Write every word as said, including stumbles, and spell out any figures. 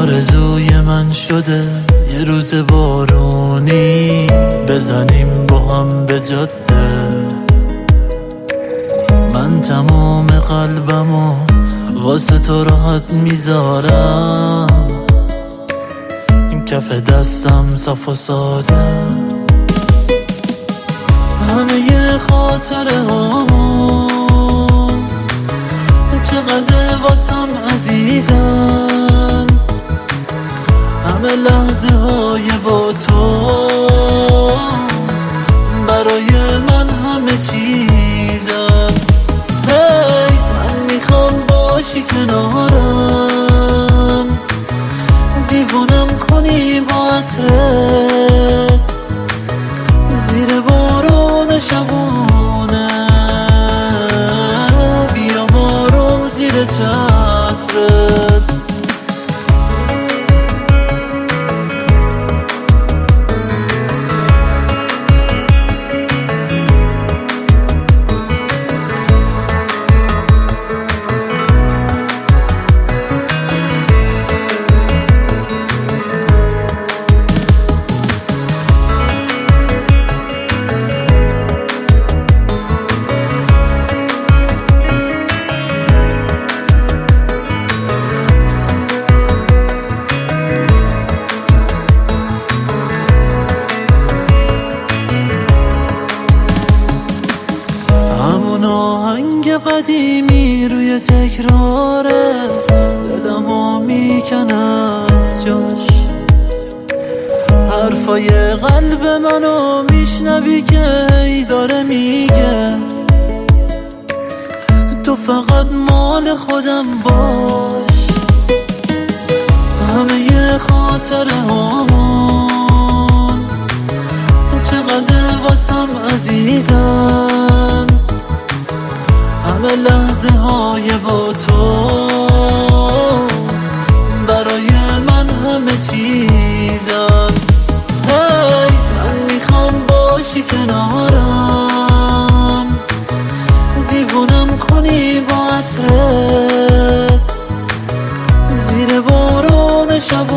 آرزوی من شده یه روز بارونی بزنیم با هم به جاده. من تمام قلبمو واسه تو راحت میذارم، این کف دستم صاف و ساده. همه ی خاطره هامون چقدر واسم عزیزن، همه لحظه های با تو برای من همه چیزن. هی من میخوام باشی کنارم، دیوونم کنی با عطرت، زیر بارون شبونه بیا بارم زیر چترت. آهنگ قدیمی روی تکراره، دلمو میکنه از جاش. حرفای قلب منو میشنوی که ای داره میگه تو فقط مال خودم باش. همه ی خاطره هامون چقدر واسم عزیزن، همه لحظه های با تو برای من همه چیزن. هی من میخوام باشی کنارم، دیوونم کنی با عطرت، زیر بارون شب